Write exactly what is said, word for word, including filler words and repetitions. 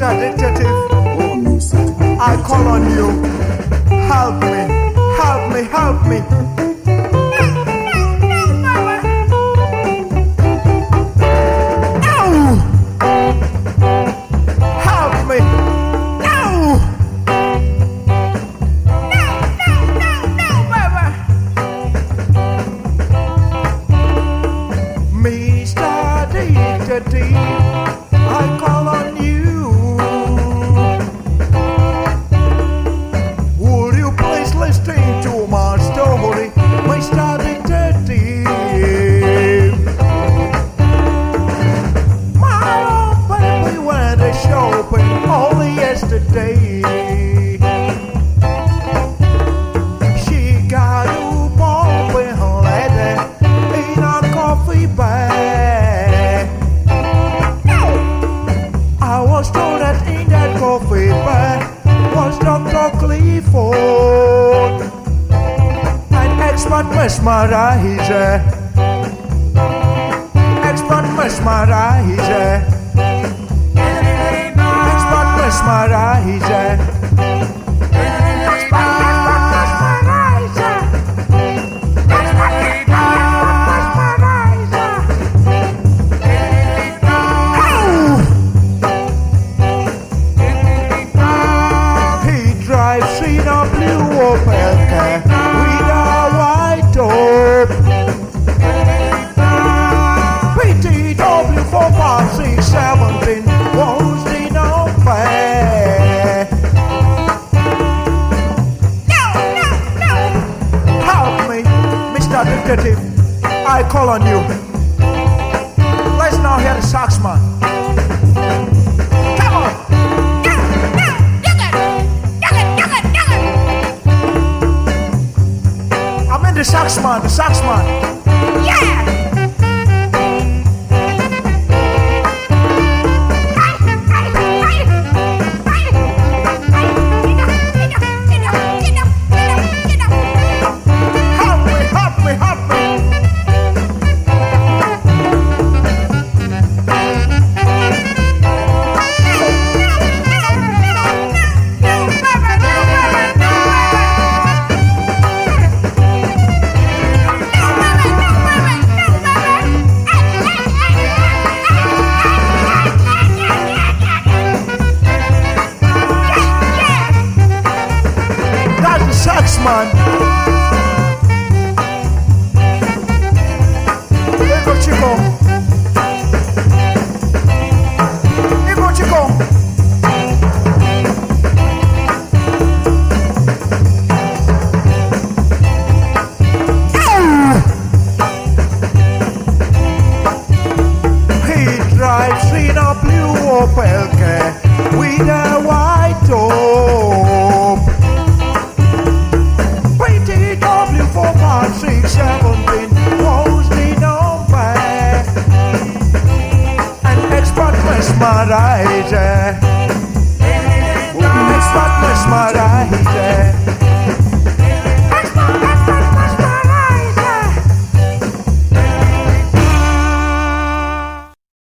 Mister Detective, Oh, music. I call on you. Help me, help me, help me. I call on you. Would you please listen to my story, Mister Detective? My old baby went a shopping only yesterday. She got a bumping lady in a coffee bag. I was told that in that coffee bag was Doctor Clifford, an expert mesmerizer, expert mesmerizer, expert mesmerizer, expert mesmerizer, drives in a blue Opel car with a white top. P T W four five six seventeen was in a fair. No, no, no. Help me, Mister Detective. I call on you. Let's now hear the saxman. The saxman, the saxman.